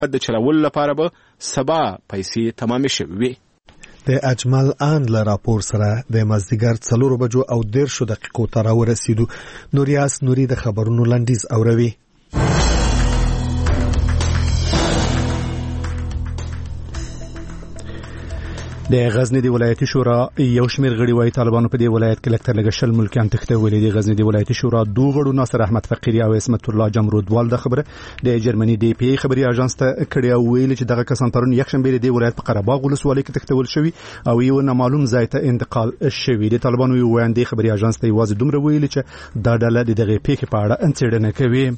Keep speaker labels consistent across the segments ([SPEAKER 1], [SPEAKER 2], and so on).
[SPEAKER 1] د چلولو لپاره به سبا پیسې تمامې شوې وي.
[SPEAKER 2] د اجمل آن له راپور سره د مازدیګر 4 بجو او 10 دقیقو ته راورسېدو. نوریاس نوري د خبرونو لنډیز اوروي. د غزنی د ولایتي شورا یو شمېر غړي وايي طالبانو په دې ولایت کې لکتر لګشل ملکیان تختولې دي. غزنی د ولایتي شورا دوه غړو ناصر احمد فقیری او اسمت الله جمرودوال د خبره د جرمني دی پی خبري اژانس ته کړي او ویل چې دغه کسان پرون یک شنبه د ولایت په قره باغ ولسوالۍ کې تختول شوی او یو نامعلوم ځای ته انتقال شوی. د طالبانو یو ویاندې خبري اژانس ته یوازې دومره ویل چې دا ډله د دغه پیښې په اړه انڅېړنه کوي.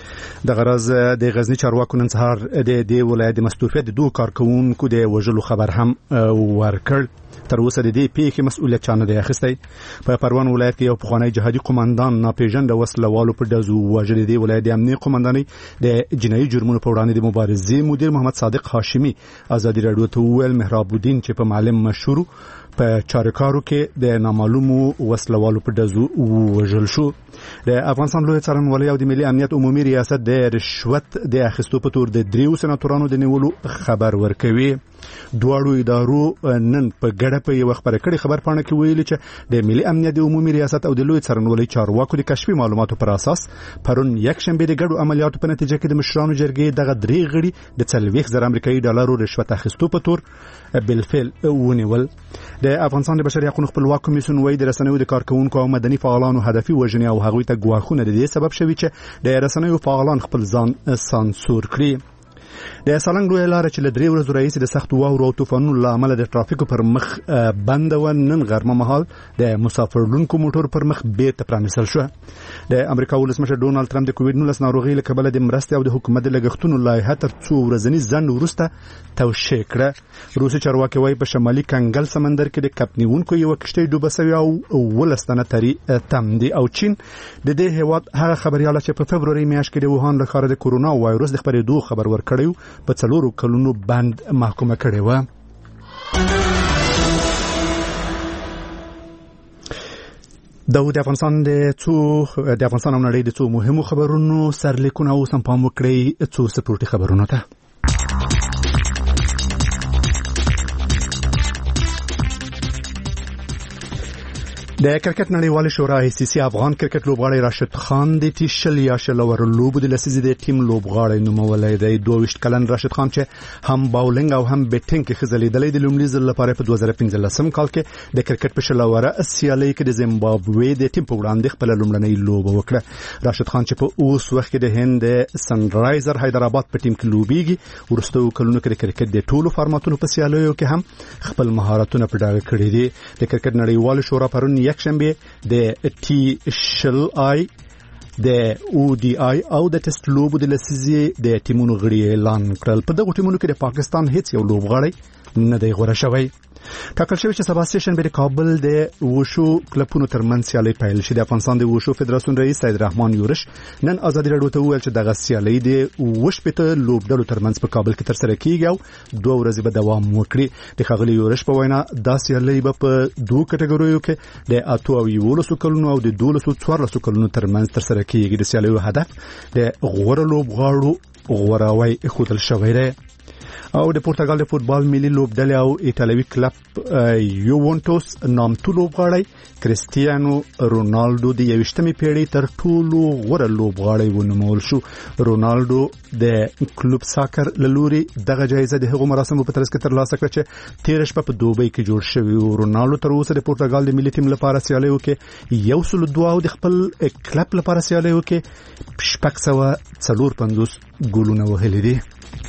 [SPEAKER 2] د غرض د غزنی چارواکو نن سهار د ولایت د مستوفیت د دوه کارکونکو د وژلو خبر هم ورکړ. تر اوسه د دې پیښې مسؤلیت چانه دی اخیستی. په پروان ولایت کې یو پخوانی جهادي قوماندان ناپېژانده وسلوالو په ډزو وژل دي. ولایت د امنیت قوماندانۍ د جنایي جرمونو په وړاندې د مبارزې مدیر محمد صادق هاشمي ازادي راډیو ته وویل مهراب الدین چې په معلم مشهور په چارکارو کې د نامعلومو وسلوالو په ډزو وژل شو. د افغانستان لوی څارنوالۍ او د ملي امنیت عمومي ریاست د رشوت د اخیستو په تور د 3 سناتورانو د نیولو خبر ورکوي. دواړو ادارو نن په ګډه په یو خبره کړي خبر پاڼه کې ویلي چې د ملي امنیت د عمومي ریاست او د لوی څارنوالۍ چارواکو د کشفي معلوماتو پر اساس پرون یک شنبه د ګډو عملیاتو په نتیجه کې د مشرانو جرګې دغه 3 غړي د 40,000 امریکایي ډالرو رشوت اخیستو په تور بالفعل ونیول. د افغانستان د بشري حقوقو خپلواک کمیسیون وایي د رسنیو د کارکونکو او مدني فعالانو هدفي وژنې او هغوی ته ګواښونه د دې سبب شوي چې د رسنیو فعالان خپل ځان سانسور کړي. د سالنګ لوی لار چې له 3 ورځې راهیسې د سخت واورو او طوفانونو له امله د ترافیکو پر مخ بنده و نن غرمه مهال د مسافرلونکو موټر پر مخ بیرته پرانیستل شو. د امریکا ولسمشر ډونالد ترامپ د کووډ-19 ناروغۍ له کبله د مرستې او د حکومت د لګښتونو لایحه تر 2 ورځني ځنډ وروسته توشیح کړه. روسي چارواکي وايي په شمالي کنګل سمندر کې د کپنیونکو یو کشتۍ ډوبه شوې او 12 تنه تري تم دي. او چین د دې هیواد هغه خبرياله چې په فبروري میاشت کې د ووهان له ښار د کورونا وایروس د خبرېدو خبر ورکړی په 4 کلونو بند محکومه کړی و. د افغانستان او نړۍ د څو مهمو خبرونو سرلیکونه او سم پام وکړئ څو سپورتي خبرونو ته. د کرکټ نړیوالې شورا ICC افغان کرکټ لوبغاړی راشد خان د تیشل یا شلور لوبو د لسیزې د ټیم لوبغاړی نومولی دی. 22 کلن راشد خان چې هم باولینګ او هم بیټینګ کې خزلیدلی د لومړي ځل لپاره په 2015 کال کې د کرکټ په شلوره سیالۍ کې د زیمبابوې د ټیم په وړاندې خپل لومړنۍ لوبه وکړه. راشد خان چې په اوس وخت کې د هند سنرایزر حیدرآباد په ټیم کې لوبېږي ورستو کلونو کې د کرکټ د ټولو فارماتونو په سیالیو کې هم خپل مهارتونه په ډاګه کړي دي. د کرکټ نړیوالې شورا پرون یک شنبه د TSLI د ODI او د ټیسټ لوبو د لسیزې د ټیمونو غړي اعلان کړل. په دغه ټیمونو کې د پاکستان هیڅ یو لوبغاړی نه دی غوړه شوی. ټاکل شوی چې سبا سیشن به د کابل د وشو کلبونو ترمنځ سیالي پیل شي. د افغانستان د وشو فدراسیون رئیس سید رحمان یورش نن آزادي راډیو ته وویل چې دغه سیالي د وشپته لوبډلو ترمنځ په کابل کې ترسره کیږي او 2 ورځې به دوام وکړي. د ښاغلي یورش په وینا دا سیالي به په 2 کټګوریو کې د 8 کلونو او د 12 کلونو ترمنځ ترسره کیږي. د سیالیو هدف د غوړه لوبغاړو غوړاوی ښودل شوی دی. او د پرتګال د فوتبال ملي لوبډلې او ایټالوي کلب یوونټوس نامتو لوبغاړی کریستیانو رونالډو د 21مې پیړۍ تر ټولو غوره لوبغاړی ونومول شو. رونالډو د کلوب ساکر لوري دغه جایزه د هغو مراسمو په ترڅ کې ترلاسه کړه چې 13 شپه په دوبۍ کې جوړ شوی. رونالډو تر اوسه د پرتګال د ملي ټیم لپاره سیالیو کې 102 او د خپل کلب لپاره سیالیو کې 654 ګولونه وهلي دي.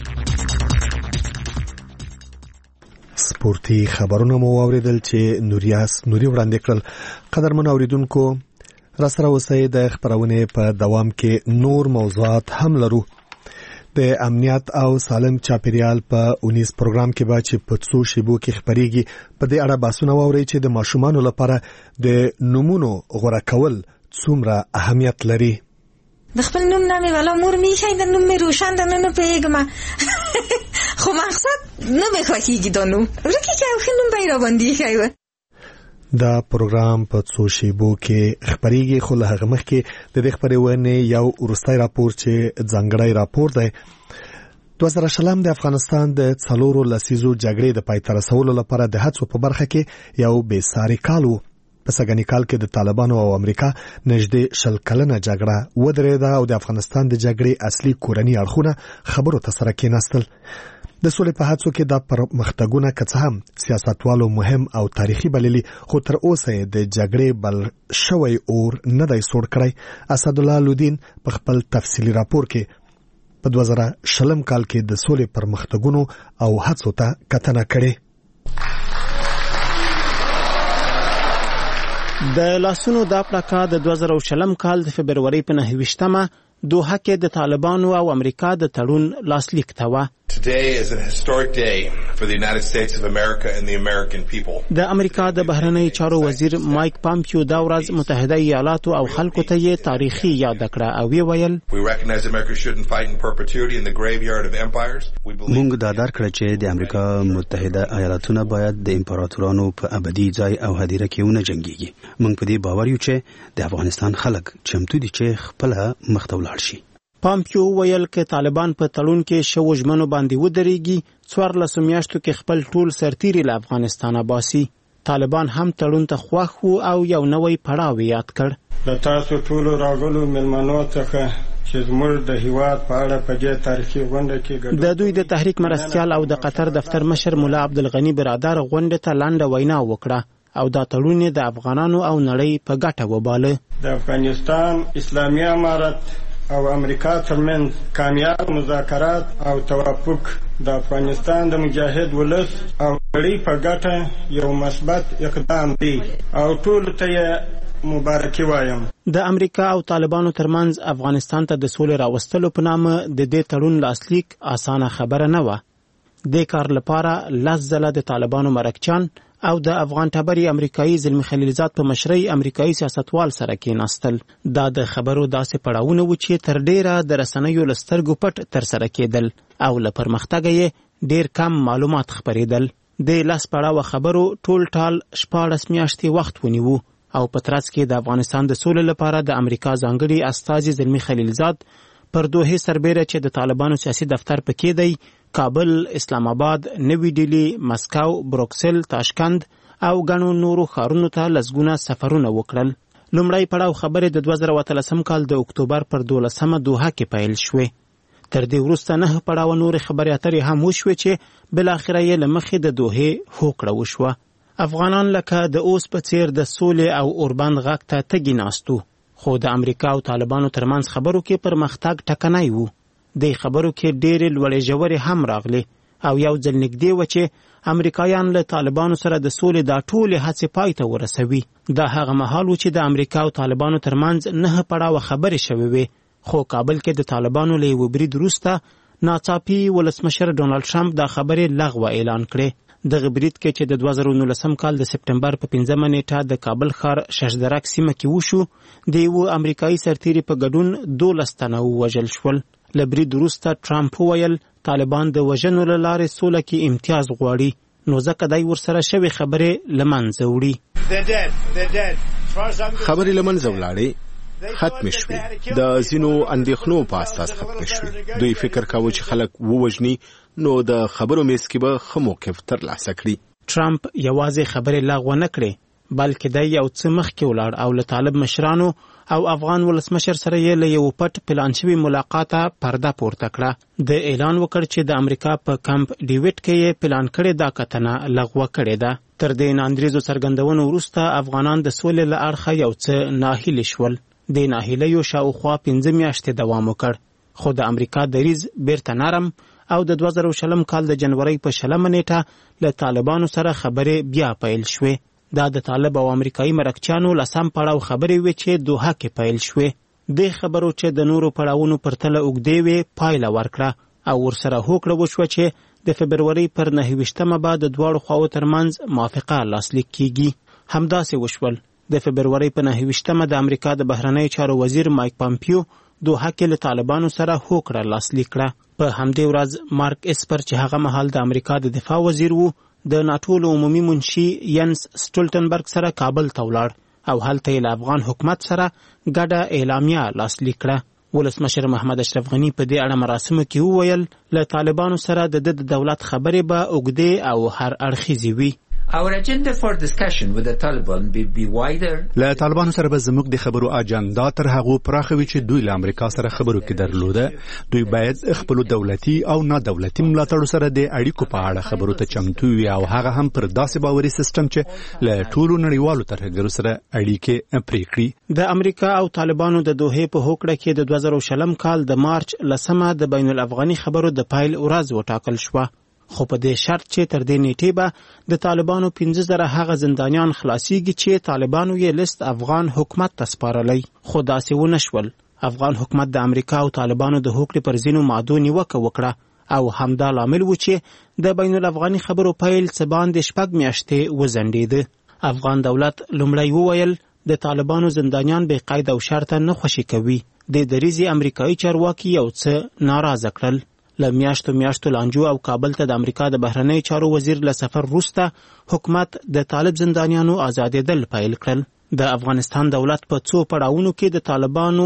[SPEAKER 2] سپورتي خبرونه مو اوریدل چې نوري وړاندې کړل. قدرمن اوریدونکو را سره اوسئ. د خبرونه په دوام کې نور موضوعات هم لرو. د امنیت او سالم چاپیریال په 19 پروګرام کې به چې په څو شیبو کې خبريږي په دې اړه بحثونه ووري چې د ماشومانو لپاره د نمونو غوړه کول څومره اهمیت لري.
[SPEAKER 3] د خپل نوم نامې ولا مور میشي د نوم مې روشن د نن پیګم خو مقصد نه مې خوښیږي د نوم ورکه چې خو نوم به را باندې خایو.
[SPEAKER 2] دا پروګرام په څو شیبو کې خبريږي خو له هغه مخکې د دې خبرونه یو ورستای راپور چې ځانګړی راپور دی 2020 د افغانستان د 4 لسیزو جګړې د پای ته رسولو لپاره د هڅو په برخه کې یو بې ساري کال و. په سږني کال کې د طالبانو او امریکا نږدې 20 کلنه جګړه ودرېده او د افغانستان د جګړې اصلي کورني اړخونه خبرو ته سره کېناستل. د سولې په هڅو کې د پرمختګونه که څه هم سیاستوالو مهم او تاریخي بللي، خو تر اوسه د جګړې بل شوی اور نه دی سوړ کړی. اسدالله لودین په خپل تفصیلي راپور کې په 2020 کال کې د سولې پرمختګونو او هڅو ته کتنه کړې.
[SPEAKER 1] د لاسونو دا پلاکا د 2020 کال د فبرवरी په 29مه دوحه کې د طالبانو او امریکا د تړون لاسلیک ته و.
[SPEAKER 4] Today is a historic day for the United States of America and the American people.
[SPEAKER 1] د امریکا د بهرنی چارو وزیر مایک پامپیو دا ورځ متحده ایالاتو او خلکو ته یې تاریخي یاد کړه او وی ویل
[SPEAKER 4] We recognize America shouldn't fight in perpetuity in the graveyard of empires.
[SPEAKER 5] موږ دا درک کړ چې د امریکا متحده ایالاتونه باید د امپراتورانو په ابدي ځای او هدیره کې ونه جنګيږي. موږ په دې باور یو چې د افغانستان خلک چمتو دي چې خپل مخ ته ولاړ شي.
[SPEAKER 1] پامپیو ویل کې طالبان په تړون کې شو ژمنو باندې ودرېږي 14 میاشتو کې خپل ټول سرتیري له افغانستانه باسي. طالبان هم تړون ته خوښ وو او یو نوی پړاو یاد کړ.
[SPEAKER 6] د تاسو ټول راغلو ملمنو څخه چې زموږ د هیواد په اړه په دې تاریخي غونډه کې
[SPEAKER 1] د دوی د تحریک مرستیال او د قطر دفتر مشر مولا عبدالغنی برادر غونډه ته لنډه وینا وکړه او دا تړون د افغانانو او نړۍ په ګټه وباله.
[SPEAKER 6] د افغانستان اسلامي امارت او امریکا ترمنځ کامیاب مذاکرات او توافق د افغانستان د مجاهد ولس او نړۍ په ګټه یو مثبت اقدام دی او ټول ته مبارکي وایم.
[SPEAKER 1] د امریکا او طالبانو ترمنځ افغانستان ته د سولې راوستلو په نامه د دې تړون لاسلیک اسانه خبره نه و. د کار لپاره 10 ځله د طالبانو مرکچان او د افغان ټبري امریکایي زلمی خلیلزاد په مشرۍ امریکایي سیاستوال سره کېناستل. دا د خبرو داسې پړاوونه و چې تر ډیره د رسنیو له سترګو پټ ترسره کېدل او له پرمختګه یې ډیر کم معلومات خپرېدل. د لاس پړاوه خبرو ټول ټال 14 میاشتې وخت ونیو او په ترڅ کې د افغانستان د سولې لپاره د امریکا ځانګړي استازي زلمی خلیلزاد پر دوحې سربیره چې د طالبانو سیاسي دفتر پکې دی کابل، اسلام آباد، نوی ډیلی، مسکو، بروکسل، تاشکند او ګڼو نورو ښارونو ته لسګونه سفرونه وکړل. لومړی پړاو خبرې د 2013 کال د اکتوبر پر 12مه دوحه کې پیل شوې. تر دې وروسته 9 پړاو نورې خبرې اترې هم وشوې چې بلاخره یې له مخې د دوحې هوکړه وشوه. افغانان لکه د اوس په څیر د سولې او اوربند غږ ته تږي ناستو، خو د امریکا او طالبانو ترمنځ خبرو کې پرمختګ ټکنی و. د خبرو کې ډېرې لوړې ژورې هم راغلي او یو ځل نږدې و چې امریکایان له طالبانو سره د سولې دا ټولې هڅې پای ته ورسوي. دا هغه مهال و چې د امریکا او طالبانو ترمنځ 9 پړاوه خبرې شوې وې، خو کابل کې د طالبانو له یوه برید وروسته ناڅاپي ولسمشر ډونالډ ټرمپ دا خبرې لغوه اعلان کړې. دغه برید کې چې د 2019 کال د سپټمبر په 5مه نیټه د کابل ښار ششدرک سیمه کې وشو، د یوه امریکایي سرتیري په ګډون 12 تنه ووژل شول. له برید وروسته ټرمپ وویل طالبان د وژنو له لارې سوله کې امتیاز غواړي، نو ځکه دی ورسره شوې خبرې له منځه وړي.
[SPEAKER 7] خبرې له منځه ولاړې، ختم شوې، د ځینو اندېښنو په اساس ختم شوې. دوی فکر کاوه چې خلک ووژني نو د خبرو میز کې به ښه موقف ترلاسه کړي.
[SPEAKER 1] ټرمپ یوازې خبرې لغوه نه کړې، بلکې دی یو څه مخکې ولاړ او له طالب مشرانو او افغان ولسمشر سره یې له یو پټ پلان شوي ملاقاته پرده پورته کړه. د اعلان وکړ چې د امریکا په کمپ ډیویډ کې یې پلان کړې دا کتنه لغوه کړې ده. تر دې ناندریزو څرګندونو وروسته افغانان د سولې له اړخه یو څه ناهیلي شول. د ناهیلیو شاوخوا 5 میاشتې دوام وکړ، خو د امریکا دریځ بیرته نرم او د 2020 کال د جنورۍ په 20 نیټه له طالبانو سره خبرې بیا پیل شوې. دا د طالب او امریکایي مرکچانو لسم پړاو خبرې وې چې دوحه کې پیل شوې. د خبرو چې د نورو پړاوونو پرتله اوږدې وې پایله ورکړه او ورسره هوکړه وشوه چې د فبرवरी پر 29مه به د دواړو خواو ترمنځ موافقه لاسلیک کیږي. همداسې وشول. د فبرवरी په 29مه د امریکا د بهرنی چارو وزیر مایک پامپیو دوحه کې له طالبانو سره هوکړه لاسلیک کړه. په همدې ورځ مارک اسپر چې هغه مهال د امریکا د دفاع وزیر وو د ناټو عمومي منشي ینس سټولټنبرګ سره کابل ته ولاړ او هلته یې له افغان حکومت سره ګډه اعلامیه لاسلیک کړه. ولسمشر محمد اشرف غنی په دې اړه مراسمو کې وویل له طالبانو سره د دولت خبرې به اوږدې او هر اړخیزې وي.
[SPEAKER 8] Our agenda for discussion with the Taliban will be wider.
[SPEAKER 2] له طالبانو سره به زموږ د خبرو اجنډا تر هغه پراخه وي چې دوی له امریکا سره خبرو کې درلوده. دوی باید خپل دولتي او نه دولتي ملاتړ سره د اړیکو په اړه خبرو ته چمتو وي او هغه هم پر داسې باوري سیستم چې له ټولو نړیوالو ترهګرو سره اړیکې پرې کړي. د امریکا او طالبانو د دوحې په هوکړه کې د 2020 کال د مارچ 10 د بین الافغاني خبرو د پایل ورځ وټاکل شوه. خو په دې شرط چې تر دې نیټې به د طالبانو 15,000 هغه زندانیان خلاصيږي چې طالبانو یې لیست افغان حکومت ته سپارلی. خو داسې ونه شول. افغان حکومت د امریکا او طالبانو د هوکړې پر ځینو مادو نیوکه وکړه او همدا لامل و چې د بین الافغاني خبرو پیل څه باندې 6 میاشتې وځنډېده. افغان دولت لومړی وویل د طالبانو زندانیان بې قید او شرطه نه خوشي کوي. د دریزي امریکایي چارواکي یو څه ناراضه کړل. له میاشتو لانجو او کابل ته د امریکا د بهرنی چارو وزیر له سفر وروسته حکومت د طالب زندانیانو آزادېدل پیل کړل. د افغانستان دولت په څو پړاوونو کې د طالبانو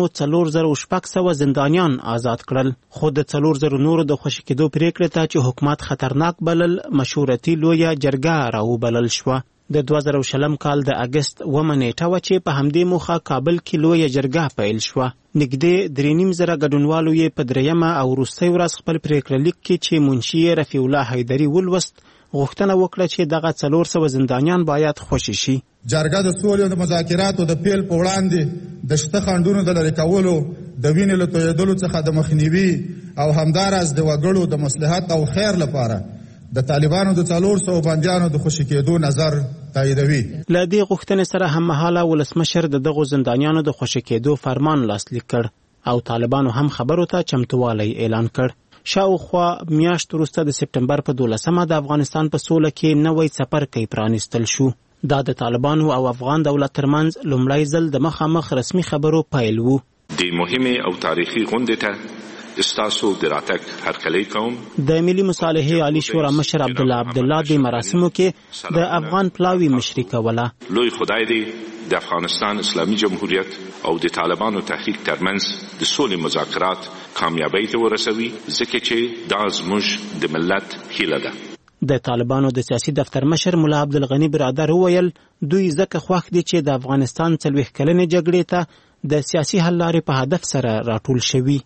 [SPEAKER 2] 4600 زندانیان آزاد کړل. خو د 400 نورو د خوشي کېدو پریکړه ته چې حکومت خطرناک بلل مشورتي لویه جرګه راوبلل شوه. د 2020 کال د اگست 1 نیټه و چې په همدې موخه کابل کې لویه جرګه پیل شوه. نږدې 3.5 ګډونوالو یې په درېیمه او وروستۍ ورځ خپل پریکړه لیک کې چې منشي رفیع الله حیدري ولوست غوښتنه وکړه چې دغه 400 زندانیان باید خوشي شي.
[SPEAKER 9] جرګه د سولې او د مذاکراتو د پیل په وړاندې د شته خنډونو د لرې کولو د وینې له تویېدلو څخه د مخنیوي او همداراز د وګړو د مصلحت او خیر لپاره د طالبانو د 400 بندیانو د خوشي کېدو نظر تاییدوي.
[SPEAKER 1] له دې غوښتنې سره هم مهاله ولسمشر د دغو زندانیانو د خوشي کېدو فرمان لاسلیک کړ او طالبانو هم خبرو ته چمتووالی اعلان کړ. شاوخوا میاشت وروسته د سپټمبر په 12 د افغانستان په سوله کې نوی څپرکی پرانیستل شو. دا د طالبانو او افغان دولت ترمنځ لومړی ځل د مخامخ رسمي خبرو پیل و.
[SPEAKER 10] د مهمه او تاریخي غونډې ته استاسو دراتک هرکلی کوم.
[SPEAKER 1] د ملي مصالحې عالی شورا مشر عبدالله د مراسمو کې د افغان پلاوی مشري کوله.
[SPEAKER 10] لوی خدای دی د افغانستان اسلامي جمهوریت او د طالبانو تحریک ترمنځ د سولې مذاکرات کامیابی ته ورسوي ځکه چې دا زموږ د ملت هیله ده.
[SPEAKER 1] د طالبانو د سیاسي دفتر مشر مولا عبدالغنی برادر وویل دوی ځکه خوښ دي چې د افغانستان 40 کلنې جګړې ته د سیاسي حل لارې په هدف سره راټول شوي.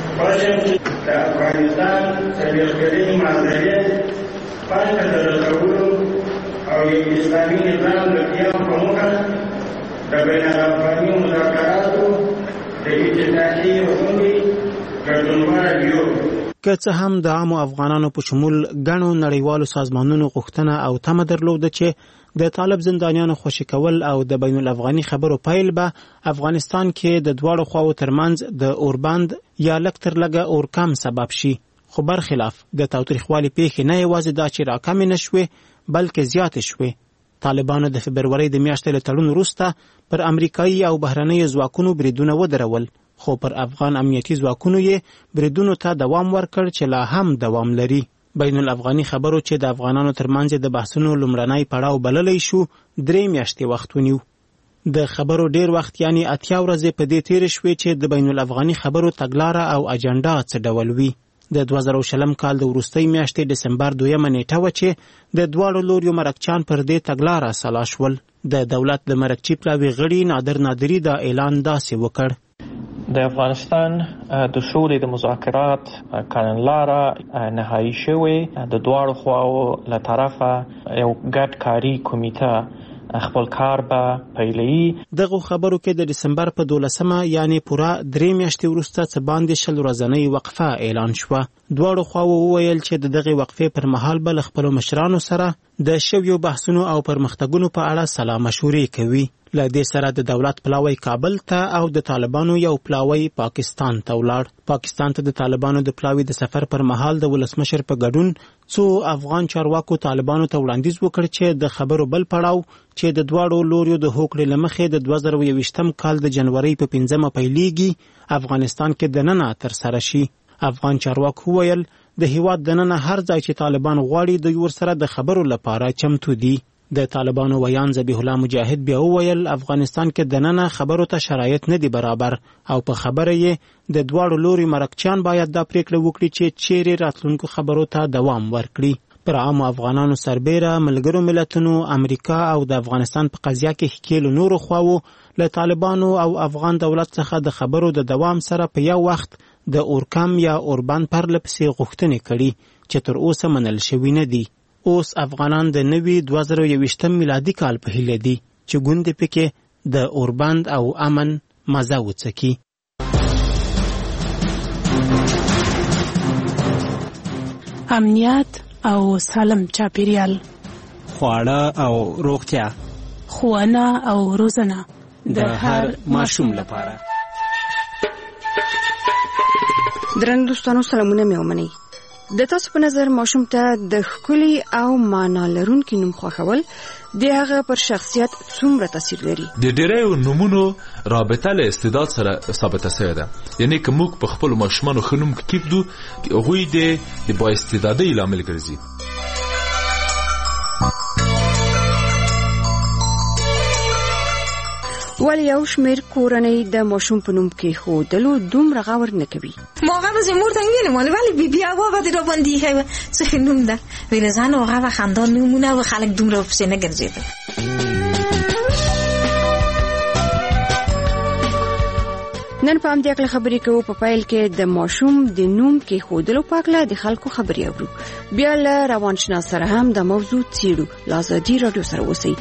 [SPEAKER 6] د افغانستان 40 کلنې معادلې پای ته د رسولو او یو اسلامي نظام د قیام په موخه د بین الافغاني مذاکراتو د افتتاحي غونډې ګډونوال یو.
[SPEAKER 1] که څه هم د عامو افغانانو په شمول ګڼو نړیوالو سازمانونو غوښتنه او تمه درلوده چې د طالب زندانیانو خوشي کول او د بین الافغاني خبرو پیل به افغانستان کې د دواړو خواو ترمنځ د اوربند یا لږ تر لږه اورکم سبب شي. خو برخلاف د تاوتریخوالي پیښې نه یوازې دا چې راکمې نه شوې بلکې زیاتې شوې. طالبانو د فبرورۍ د میاشتې له تړون وروسته پر امریکایي او بهرنیو ځواکونو بریدونه ودرول. خو پر افغان امنیتي ځواکونو یې بریدونو ته دوام ورکړ چې لا هم دوام لري. بین الافغاني خبرو چې د افغانانو ترمنځ د بحثونو لومړنی پړاو بللی شو 3 میاشتې وخت ونیو. د خبرو ډیر وخت یعنی 80 ورځې په دې تیر شوې چې د بین الافغاني خبرو تګلاره او اجنډا څه ډول وي. د 2020 کال د وروستۍ میاشتې دسمبر 2 نیټه و چې د دواړو لوریو مرکچیان پر دې تګلاره سلا شول. د دولت د مرکچی پلاوي غړي نادر نادری دا اعلان داسې وکړ.
[SPEAKER 11] د افغانستان د سولې د مذاکرات کړنلاره نهایی شوې د دواړو خواو له طرفه یو ګډ کاري کمیټه خپل کار به پیلوي. دغه خبرو کې د دسمبر په 12 یعنی پوره 3 میاشتې وروسته څه باندې 10 ورځنۍ وقفه اعلان شوه. دواړو خواو وویل چې د دغه وقفې پر مهال به له خپلو مشرانو سره د شویو بحثونو او پرمختګونو په اړه سلا مشورې کوي. له دې سره د دولت پلاوی کابل ته او د طالبانو یو پلاوی پاکستان ته ولاړ. پاکستان ته د طالبانو د پلاوی د سفر پر مهال د ولسمشر په ګډون څو افغان چارواکو طالبانو ته وړاندیز وکړ چې د خبرو بل پړاو چې د دواړو لوریو د هوکړې له مخې د 2021 کال د جنوري په 15 پیلېږي افغانستان کې دننه ترسره شي. افغان چارواکو ویل د هیواد دننه هر ځای چې طالبان غواړي دوی ورسره د خبرو لپاره چمتو دي.
[SPEAKER 1] د طالبانو ویان ذبیح الله مجاهد بیا وویل افغانستان کې دننه خبرو ته شرایط نه دي برابر او په خبره یې د دواړو لوري مرکچیان باید دا پریکړه وکړي چې چیرې راتلونکو خبرو ته دوام ورکړي. پر عامو افغانانو سربیره ملګرو ملتونو امریکا او د افغانستان په قضیه کې ښکیلو نورو خواو له طالبانو او افغان دولت څخه د خبرو د دوام سره په یو وخت د اورکم یا اوربند پرله پسې غوښتنې کړي چې تر اوسه منل شوي نه دي. اوس افغانان د نوي 2021 میلادي کال په هیله دي چې ګوندې پکې د اوربند او امن مزه وڅکي.
[SPEAKER 12] امنیت او سالم چاپیریال،
[SPEAKER 1] خواړه او روغتیا،
[SPEAKER 12] ښوونه او روزنه
[SPEAKER 1] د هر ماشوم لپاره.
[SPEAKER 13] درنو دوستانو سلامونه مې ومنئ. د تاسو په نظر ماشوم ته د ښکلي او معنا لرونکي نوم خوښول د هغه پر شخصیت څومره تاثیر لري؟
[SPEAKER 14] د ډېرو نومونو رابطه له استعداد سره ثابته شوې ده. یعنی که موږ په خپلو ماشومانو ښه نوم کېږدو هغوی د بااستعدادۍ لامل ګرځي.
[SPEAKER 13] ولی یو شمیر کورنۍ د ماشوم په نوم کېښودلو دومره غور نه کوي.
[SPEAKER 3] ما هغه به زموږ ته ویلم ولی بی هوا به دې راباندې ایښی وه څه ښه نوم ده. ویل زن هغه به خندان نومونه و خلک دومره پسې نه ګرځېدل.
[SPEAKER 13] نن په همدې اړه خبرې کوو. په پیل کې د ماشوم د نوم کېښودلو په اړه د خلکو خبرې اورو. بیا له روانشناس سره هم د موضوع څېړو. له ازادي راډیو سره اوسئ.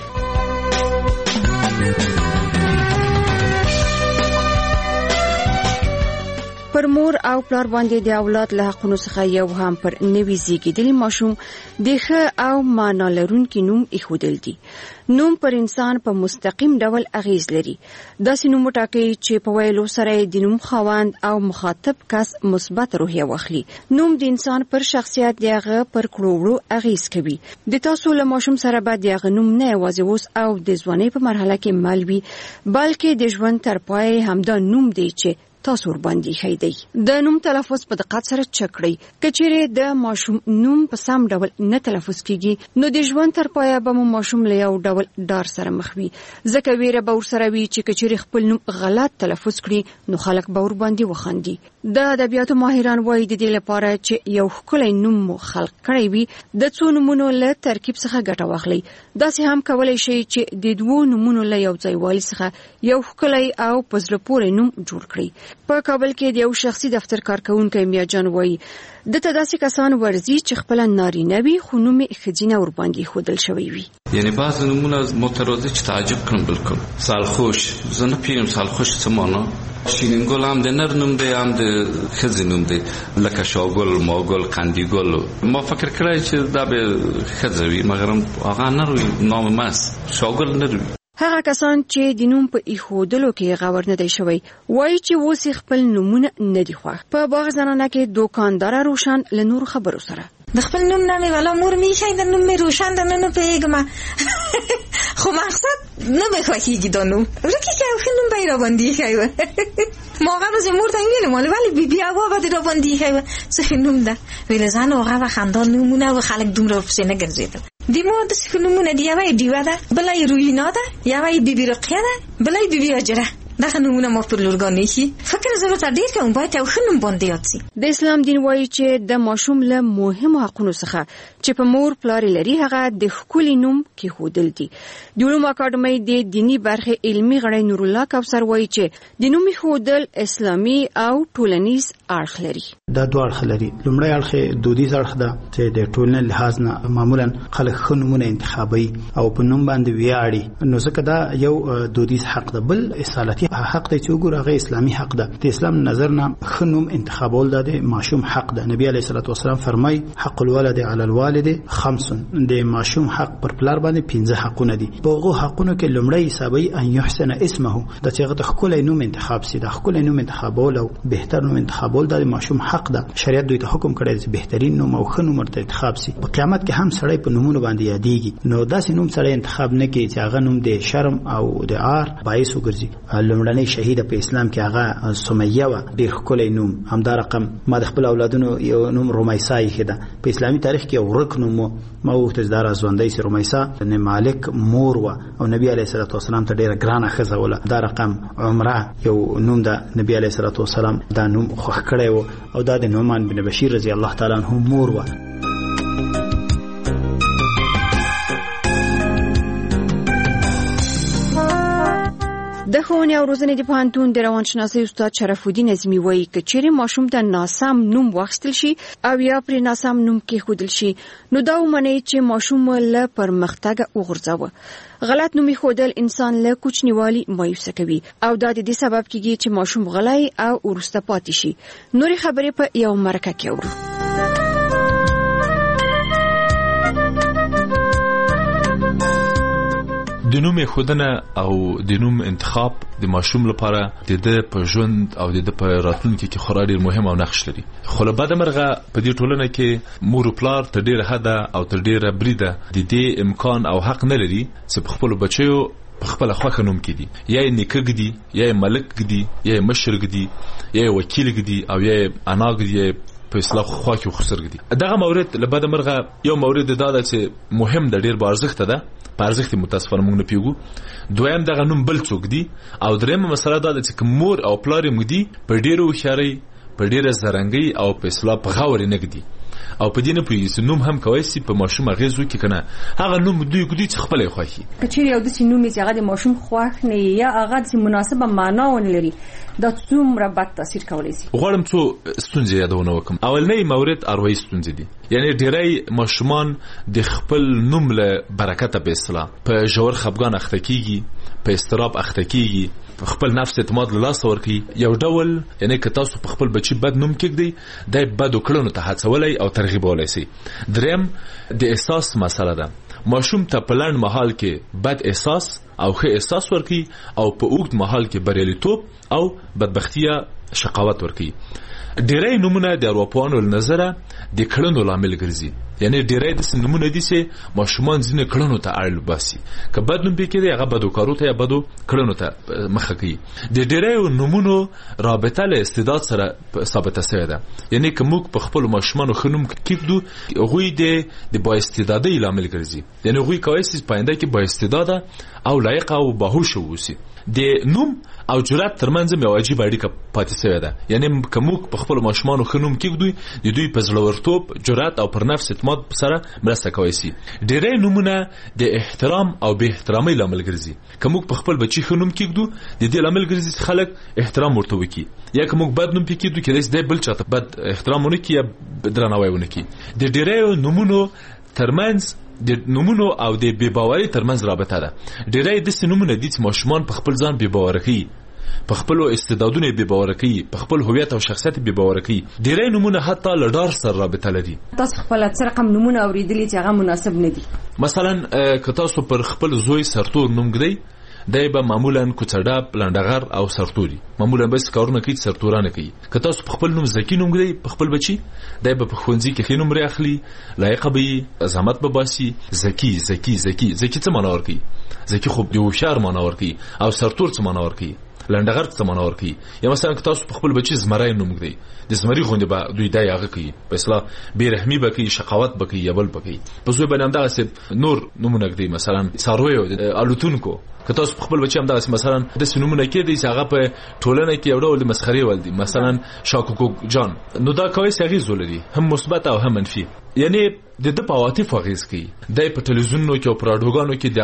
[SPEAKER 13] پر مور او پلار باندې د اولاد له حقونو څخه یو هم پر نوي زیږیدلي ماشوم د ښه او معنا لرونکي نوم ایښودل دي. نوم پر انسان په مستقیم ډول اغیز لري. داسې نوم وټاکئ چې په ویلو سره د نوم خاوند او مخاطب کس مثبت روحیه واخلي. نوم د انسان پر شخصیت د هغه پر کړو اغیز کوي. د تاسو له ماشوم سره به د هغه نوم نه یوازې اوس او د ځوانۍ په مرحله کې مل وي بلکې د ژوند تر پای همدا نوم دی چې تاسو ور باندې خی دی. د نوم تلفظ په دقت سره چک کړئ. کچېرې د ماشوم نوم په سم ډول نه تلفظ کیږي نو د ژوند تر پایه به مو ماشوم له یو ډول ډار سره مخ وي. ځکه ویره به ورسره وي چې کچېرې خپل نوم غلط تلفظ کړي نو خلک به ور باندې وخاندي. د ادبیاتو ماهران وایي د دې لپاره چې یو ښکلی نوم مو خلق کړی وي د څو نومونو له ترکیب څخه ګټه واخلئ. داسې هم کولی شئ چې د دوو نومونو له یو ځایوالي څخه یو ښکلی او په زړه پورې نوم جوړ کړئ. په کابل کې د یو شخصي دفتر کارکونکی میاجان وایي دته داسې کسان ورځي چې خپل نارینه وي خو نوم یې ښځینه ور باندې ښودل شوی وي.
[SPEAKER 15] یعنی بعض نومونه مترادف چې تعجب کړم. بالکل سالخوش زه نه پیژنم سالخوش څه معنا. شیرین ګل هم د نر نوم دی هم د ښځې نوم دی لکه شاګل ماګل قندیګل. ما فکر کړی چې دا به ښځه وي مګر هغه نر وي نام مس شاګل نر وي.
[SPEAKER 13] هغه کسان چې د نوم په ایښودلو کې غور نه دی شوی وایي چې اوس خپل نومونه نه دي خوښ. په باغ زنانه کې دوکاندار روشن له نور خبرو سره
[SPEAKER 3] د خپل نوم نه مې والا مور مې ایښی د نوم مې روشن ده نه پوهېږم خو مقصد نه مې خوښېږي دا نوم ورکې چې یو ښه نوم به یې راباندې ایښی وه. ما هغه ورځ مور ته ویلم ولې بیا هوا به دې راباندې ایښی وه څه ښه نوم ده. ویل زن هغه به خندان نومونه و خلک دومره ورپسې نه ګرځېدل. د مور داسې ښه نومونه دي یوه یې ډیوه ده بله یې روینا ده یوه یې بیبي رقیه ده بله یې بیبي هاجره. دغه نومونه ما پر لورګانو ایښي. فکر زه ورته ډېر کوم باید یو ښه نوم باندې یاد سي.
[SPEAKER 13] د اسلام دین وایي چې د ماشوم له مهمو حقونو څخه چې په مور پلار لري هغه د ښکلي نوم کېښودل دي. د علومو اکاډمۍ د دیني برخې علمي غړی نورالله کوثر وایي چې د نوم ایښودل اسلامي او ټولنیز اړخ لري.
[SPEAKER 16] دا دوه اړخ لري. لومړی اړخ دودیز اړخ ده چې د ټولنې لحاظ نه معمولا خلک ښه نومونه انتخابوي او په نوم باندې ویاړي نو ځکه دا یو دودیز حق ده. بل اصالتي حق دی چې وګوره هغه اسلامي حق ده. د اسلام نظر نه ښه نوم انتخابول د ماشوم حق ده. نبی علیه الصلاۃ والسلام فرمای حق الولد علی الوالد خمس. د ماشوم حق پر پلار باندې 15 حقونه دي. په هغه حقونو کې لومړی حسابي ان يحسن اسمه د چې هغه ښکلی نوم انتخاب سي. د ښکلی نوم انتخابول او بهتر نوم انتخابول د ماشوم حق حق ده. شریعت دوی ته حکم کړی چې بهترین نوم او ښه نوم ورته انتخاب سي. په قیامت کې هم سړی په نومونو باندې یادېږي، نو داسې نوم سړی انتخاب نه کوي چې هغه نوم د شرم او د عار باعث وګرځي. لومړنۍ شهیده په اسلام کې هغه سمیه و، ډېر ښکلی نوم. همدا رقم ما د خپل اولادونو یو نوم رومیسا ایښی ده. په اسلامي تاریخ کې یو ورک نوم و، ما وغوښتل چې دا راژوندی سي. رومیسا د مالک مور و او نبي علیه الصلاة والسلام ته ډېره ګرانه ښځه وله. دا رقم عمره یو نوم ده، نبي علیه الصلاة والسلام دا نوم خوښ کړی و او دا د نعمان بن بشیر رضی الله تعالی عنه مور و.
[SPEAKER 13] د ښوونې او روزنې د پوهنتون د روانشناسۍ استاد شرف الدین اعظمي وایي که چیرې ماشوم ته ناسم نوم واخیستل شي او یا پرې ناسم نوم کېښودل شي، نو دا ومنئ چې ماشوم له پرمختګه وغورځوه. غلط نوم ایښودل انسان له کوچنیوالي مایوسه کوي او دا د دې سبب کېږي چې ماشوم غلی او وروسته پاتې شي. نورې خبرې په یو مرکه کې اورو.
[SPEAKER 14] د نوم ایښودنه او د نوم انتخاب د ماشوم لپاره د ده په ژوند او د ده په راتلونکي کې خورا ډېر مهم او نقش لري. خو له بده مرغه په دې ټولنه کې مور او پلار تر ډېره حده او تر ډېره بریده د دې امکان او حق نه لري چې په خپلو بچیو په خپله خوښه نوم کېږدي. یا یې نیکه ږدي، یا یې ملک ږدي، یا یې مشر ږدي، یا یې وکیل ږدي او یا یې انا ږدي، یا په اصطلاح خوا کې خسر ږدي. دغه مورد له بده مرغه یو مورد دا ده چې مهم ده، ډېر بارزښته ده، په ارزښت متاسفانه موږ نه پیږو. دویم دغه نوم بل څوک دی، او دریمه مسله دا ده چې که مور او پلار یې مږدي په ډېره هوښیارۍ، په ډېره زرنګۍ او په اصطلاح په غور یې نه ږدي او په دې نه پوهېږي چې نوم هم کولی شي په ماشوم اغېز وکړي که نه. هغه نوم دوی ږدي چې خپله یې خوښي.
[SPEAKER 17] که چیرې یو داسې نوم چې هغه د ماشوم خوښ نه یا هغه داسې مناسبه معنا ونه لري، دا څومره بد تاثیر کولی شي؟ غواړم
[SPEAKER 14] څو ستونزې یادونه وکړم. اولنی مورد اروايي ستونزې دي، یعنی ډېری ماشومان د خپل نوم له برکته په اصطلاح په ژور خفګان اخته کېږي، په اضطراب اخته کېږي، خپل نفس اعتماد له لاسه ورکوي. یو ډول یعنی که تاسو په خپل بچي بد نوم کېږدئ، دی بدو کړنو ته هڅولی او ترغیبولی شي. دریم د احساس مسله ده. ماشوم ته په لنډ مهال کې بد احساس او ښه احساس ورکوي او په اوږد مهال کې بریالیتوب او بدبختي یا شقاوت ورکوي. ډېری نومونه د ارواپوهانو له نظره د کړنو لامل ګرځي، یعنی ډېری داسې نومونه دي چې ماشومان ځینې کړنو ته اړ باسي. که بد نوم پې کېدی هغه بدو کارو ته یا بدو کړنو ته مخه کوي. د ډېریو نومونو رابطه له استعداد سره ثابته شوې ده، یعنی که موږ په خپلو ماشومانو ښه نوم کېږدو، هغوی د بااستعدادۍ لامل ګرځي، یعنی هغوی کولی شي په آینده کې بااستعداده او لایقه او باهوشه واوسي. د نوم او جرأت ترمنځ یو عجیب اړیکه پاتې شوې ده، یعنی که موږ په خپلو ماشومانو ښه نوم کېږدو، د دوی په زړورتوب، جرأت او پر نفس اعتماد سره مرسته کولی شي. ډېری نومونه د احترام او بې احترامۍ لامل ګرځي. که موږ په خپل بچي ښه نوم کېږدو، د دې لامل ګرځي چې خلک احترام ورته وکړي. یا که موږ بد نوم پې کېږدو، کېدای شي دی بل چاته بد احترام ونه کړي یا درناوی ونه کړي. د ډېریو نومونو ترمنځ د نومونو او د بې باورۍ ترمنځ رابطه ده. ډېری داسې نومونه دي چې ماشومان په خپل ځان بې باوره کوي، په خپلو استعدادونو بې باوره کوي، په خپل هویت او شخصیت بې باوره کوي. ډېری نومونه حتی له ډار سره رابطه لري.
[SPEAKER 17] تاسو خپل څه رقم نومونه اورېدلي چې هغه مناسب نه دي؟
[SPEAKER 14] مثلا که تاسو پر خپل زوی سرتور نوم ږدئ، دی به معمولا کوڅډاپ، لنډغر او سرتوري، معمولا به کارونه کوي چې سرتورانه کوي. که تاسو په خپل نوم زکی نوم ږدئ په خپل بچي، دی به په ښوونځي کې ښې نومرې اخلي، لایقه به وي، زحمت به باسي. زکی زکی زکی زکی څه معنا ورکوي؟ زکی خو د هوښیار معنا ورکوي. او سرتور څه معنا ورکوي؟ لنډغر څه معنا ورکوي؟ یا مثلا که تاسو په خپل بچي زمری نوم ږدئ، د زمري غوندې به دوی دی هغه کوي، په اصطلاح بېرحمي به کوي، شقاوت به کوي یا بل به کوي. په زوی باندې همدغسې نور نومونه ږدئ، مثلا څارویو، الوتونکو. که تاسو په خپل بچي همدغسې مثلا داسې نومونه کېدئ چې هغه په ټولنه کې یو ډول د مسخرې وړ دي، مثلا شاکوکو جان، نو دا کولی شي اغېز ولري، هم مثبت او هم منفي. یعنی د ده په عواطفو اغېز کوي. دی په تلویزیونونو کې او په راډیوګانو کې د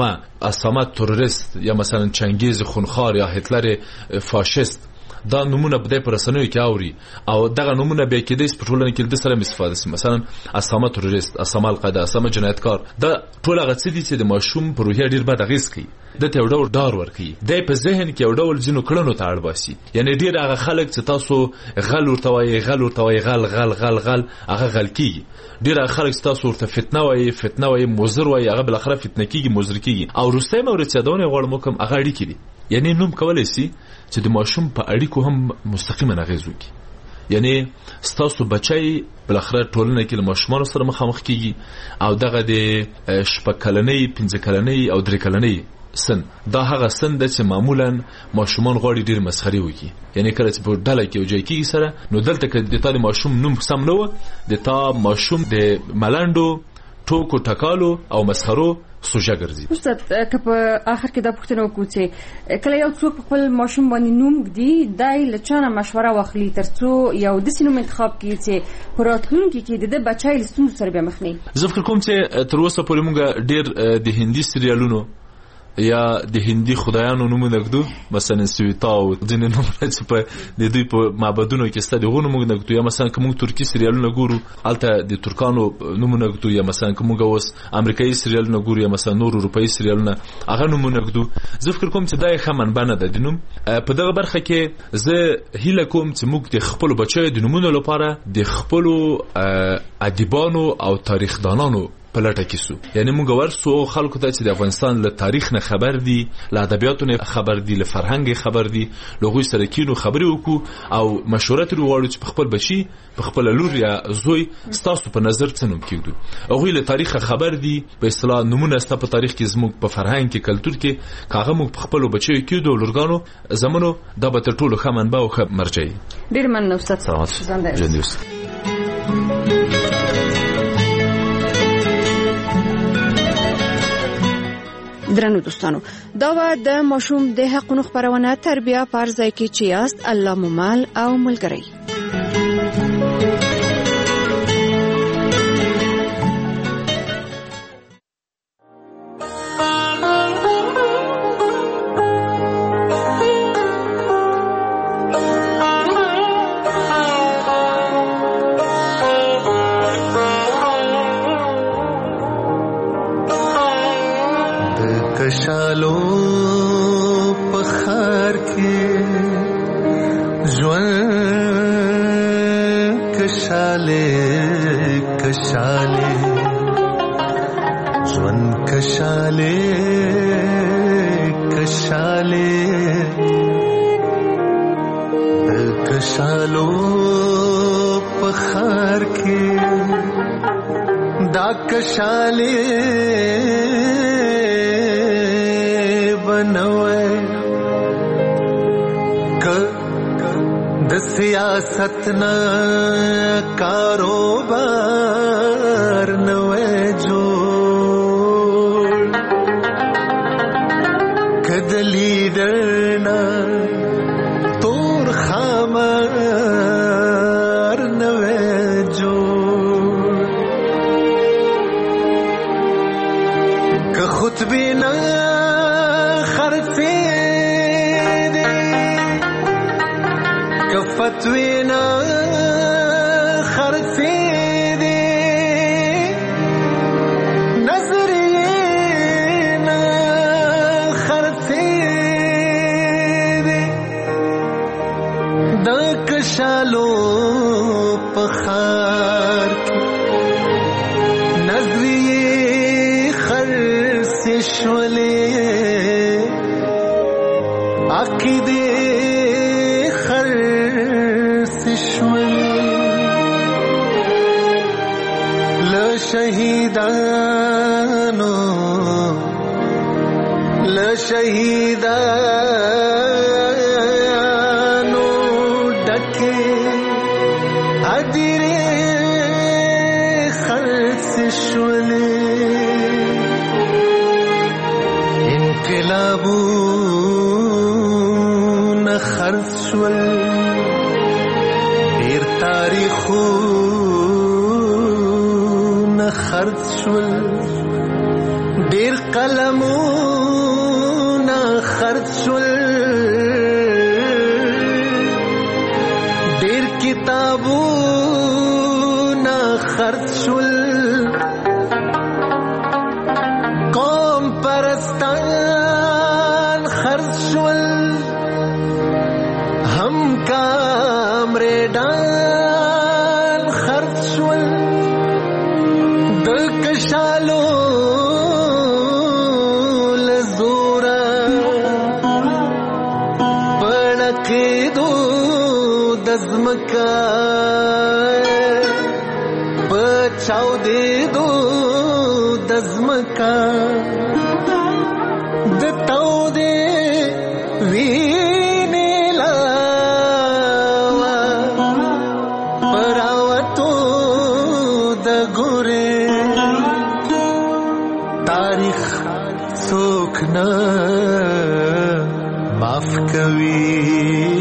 [SPEAKER 14] اسامه تروریست یا مثلا چنګیز خونخوار یا هتلر فاشیست دا نمونه بده پر رسنیو کې اوري او دغه نمونه به کې د سپټولنه کې د سره استفاده سي. مثلا اسامه تروریست، اسامه القاعده، اسامه جنایتکار، دا ټول هغه څه دي چې د ماشوم پر روحیه ډیر بد اغیز کوي. د ته وړو ډار ورکي، د په ذهن کې وړو ځینو کړنو ته اړ باسي. یعنی ډیر هغه خلک چې تاسو غل ورتوي غل هغه غل کیږي. ډیر هغه خلک چې تاسو ورته فتنه وای مزر وای هغه بل اخره فتنه کیږي، مزر کیږي. او روسته مورد څه دونه غوړم کوم هغه اړیکې دي. یعنی نوم کولای شي چې د ماشوم په اړیکو هم مستقیما اغیز وکړي. یعنی ستاسو بچي بلخره ټولنه کې له ماشومان سره مخامخ کیږي او دغه د شپږ کلنۍ 15 کلنۍ او 3 کلنۍ سن دا هغه سن د چې معمولا ماشومان غواړي ډیر مسخري وکړي یعنی کله چې په ډله کې وځي کې سره نو دلته کې د تعلیم ماشوم نوم سم نه و د تا ماشوم د ملانډو ټوکو ټکالو او مسخرو سوجا ګرځي.
[SPEAKER 17] استاد که په اخر کې دا پوښتنه وکړو چې کله یو څوک خپل ماشوم باندې نوم ږدي دای له چانه مشوره واخلي ترڅو یو د سینوم انتخاب کړي چې پراتلونکي کې د بچای لستون سره به مخنی.
[SPEAKER 14] زه فکر کوم چې تر اوسه پورې موږ ډیر د هندي سریالونو یا د هندي خدایانو نومونه ږدو مثلا سویتا او ځینې نومونه چې په د دوی په معبدونو کې ستاسو غو نومونه ږدو یا مثلا کوم ترکی سریالونه ګورو الته د ترکانو نومونه ږدو یا مثلا کوم اوس امریکایي سریالونه ګورو یا مثلا نور اروپایي سریالونه هغه نومونه ږدو. زه فکر کوم چې دا یې خمن بنه ده د نوم په دغه برخه کې زه هیله کوم چې موږ د خپل بچو د نومونو لپاره د خپل ادیبانو او تاریخدانانو پلټه کیسو یعنی موږ ورسو خلکو ته چې د افغانستان له تاریخ نه خبر دي له ادبیاتو نه خبر دي له فرهنګ خبر دي لغوي سره کینو خبري وکړو او مشورت وروړو چې خپل بچي خپل لور یا زوی ستاسو په نظر څنوم کیږي هغه له تاریخ خبر دي په اصطلاح نمونه ست په تاریخ کې زموږ په فرهنګ کې کلچر کې کاغه موږ خپل بچي کیدو لورګانو زمونو د به ټولو خمنبه او مرجعي.
[SPEAKER 17] ډیر مننه استاد.
[SPEAKER 14] جنوس
[SPEAKER 13] درنو دوستانو دا و د ماشوم د حقونو خبرونه تربیه پر ځای کې چې یاست الله ممال او ملګری.
[SPEAKER 18] کشالو پخار کې ژوند کشاله کشاله ژوند کشاله کشاله کشالو پخار کې دا کشاله بنوے د سیاست نہ کاروبار نوے جوڑ کد لیڈر نہ تور خامار نوے جوڑ کہ خود بھی نہ فتوینا خرچی دی نظرینا خرچی دی دا کشالو پخار نظری خرچی شولی عقیدی شهیدانو ډکه ادیره خلص شولې انقلابونه خرڅ شول ډېر تاریخونه خرڅ شول ډېر قلمونه خرڅ شول ډېر کتابونه خرڅ شول قوم پرستان خرڅ شول هم کامریډان خرڅ شول د کشالو دزمکا بچاو دې دو دزمکا دتاو دې وینې لاوا پراوتو د ګورې تاریخ څوک نه معاف کوي